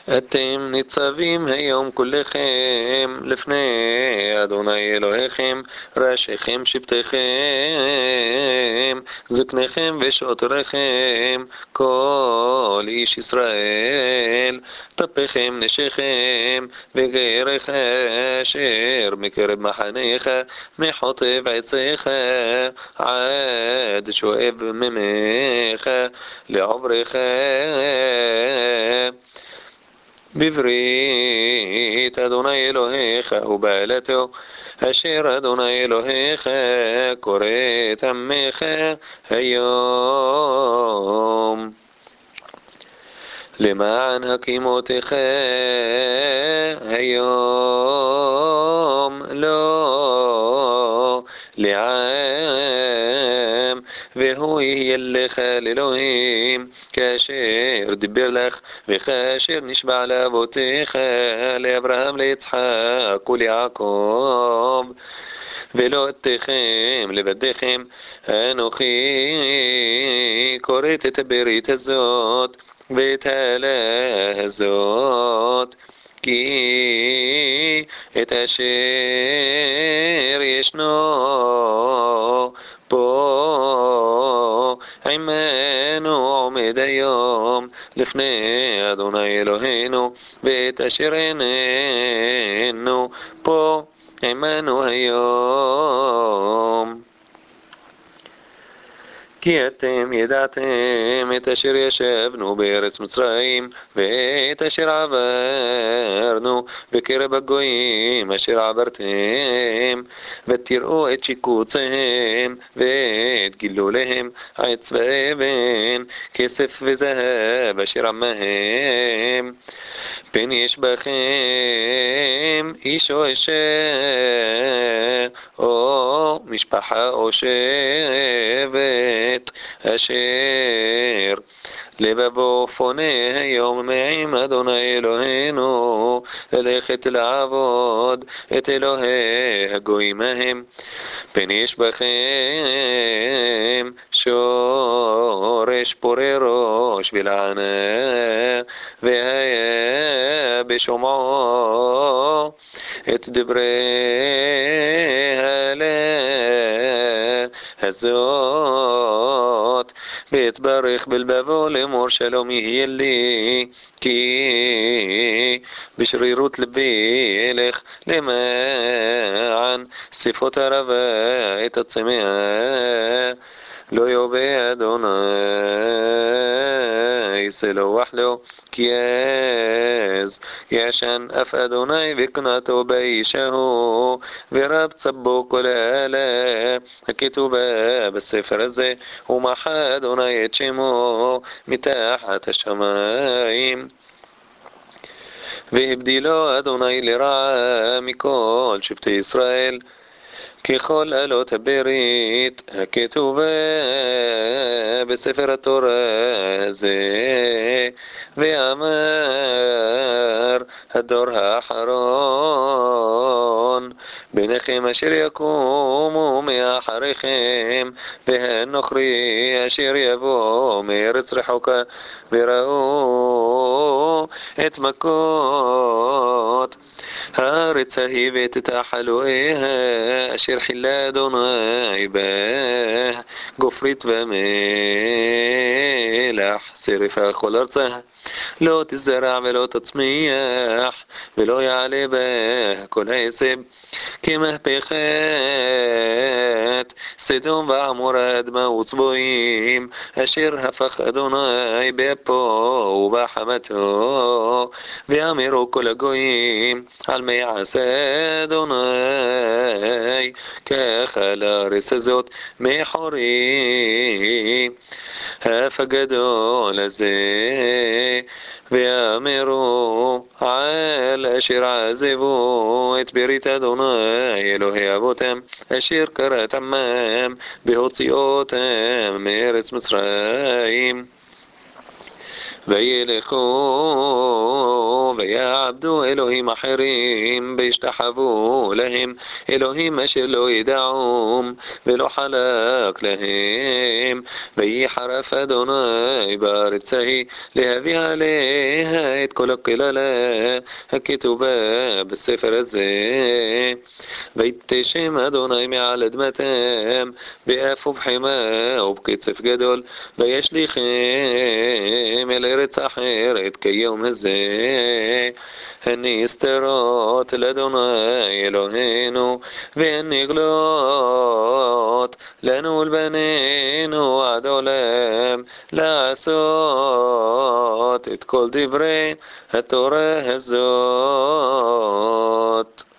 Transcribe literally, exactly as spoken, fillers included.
אתם ניצבים היום כולכם לפני אדוני אלוהיכם, ראשיכם שבטיכם, זקניכם ושוטריכם, כל איש ישראל, טפיכם נשיכם, וגריך אשר מקרב מחניך, מחוטב עציך, עד שואב ממך לעוברך. בברית אדוני אלוהיך ובעלתו אשר אדוני אלוהיך כורת עמך היום, למען הקימותך היום לא לעם, והוא יהיה לך לאלוהים כאשר דיבר לך וכאשר נשבע לאבותיך, לאברהם, ליצחק וליעקב. ולא אתכם לבדיכם, אנוכי כורת את הברית הזאת ואת העלה הזאת, כי את אשר ישנו פה עמנו עומד היום לפני אדוני אלוהינו, ואת אשר איננו פה עמנו היום. כי אתם ידעתם את אשר ישבנו בארץ מצרים, ואת אשר עברנו בקרב הגויים אשר עברתם, ותראו את שיקוציהם ואת גילוליהם, עץ ואבן, כסף וזהב אשר עמהם. פן יש בכם איש או אשה או משפחה או שבט אשר לבבו פונה היום מעם אדוני אלוהינו ללכת לעבוד את אלוהי הגויים ההם. פן יש בכם שורש פורה ראש ולענה, והיה בשומעו את דברי הלה הזאת, ויתברך בלבבו לאמור שלום יהיה לי, כי בשרירות לבי אלך למען שפות הרבה את הצמא, לא יובה אדוני סלוח לו, כי אז ישן אף אדוני וקנתו באיש ההוא, ורב צבו כל האלה הכתובה בספר הזה, ומחה אדוני את שמו מתחת השמיים. והבדילו אדוני לרעה מכל שבטי ישראל, ככל עלות הברית הכתובה בספר התורה הזה, ואמר הדור האחרון בניכם אשר יקומו מאחריכם, והנוכרי אשר יבוא מארץ רחוקה, וראו את מכות הארץ ההיא ואת תחלואיה אשר חילה אדוני בה, גופרית ומלח, שרפה כל ארצה, לא תזרע ולא תצמיח, ולא יעלה בה כל עשב, כמהפכת סדום ועמורה אדמה וצבועים, אשר הפך אדוני באפו ובחמתו, ואמרו כל הגויים על מה יעשה אדוני כך על הארץ הזאת מחורי אף הגדול הזה, ואמרו על אשר עזבו את ברית אדוני אלוהי אבותם אשר כרת עמם בהוציאותם מארץ מצרים, וילכו ויעבדו אלוהים אחרים וישתחוו להם, אלוהים אשר לא ידעום ולא חלק להם. ויחרף אדוני בארץ ההיא להביא עליה את כל הקללה הכתובה בספר הזה. ויתשם אדוני מעל אדמתם באף ובחימה ובקצף גדול, וישליכם אל ארץ אחרת כיום הזה, הנסתרות לאדוני אלוהינו, והן נגלות לנו ולבנינו עד עולם, לעשות את כל דברי התורה הזאת.